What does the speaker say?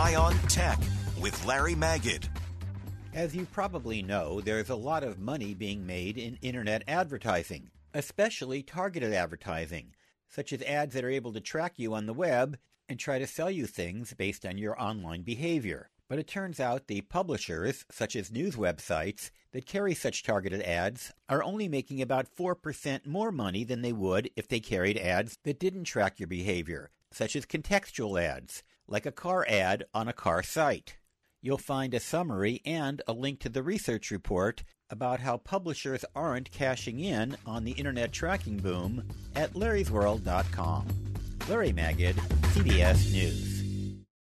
Eye on Tech with Larry Magid. As you probably know, there's a lot of money being made in internet advertising, especially targeted advertising, such as ads that are able to track you on the web and try to sell you things based on your online behavior. But it turns out the publishers, such as news websites, that carry such targeted ads are only making about 4% more money than they would if they carried ads that didn't track your behavior, such as contextual ads, like a car ad on a car site. You'll find a summary and a link to the research report about how publishers aren't cashing in on the internet tracking boom at larrysworld.com. Larry Magid, CBS News.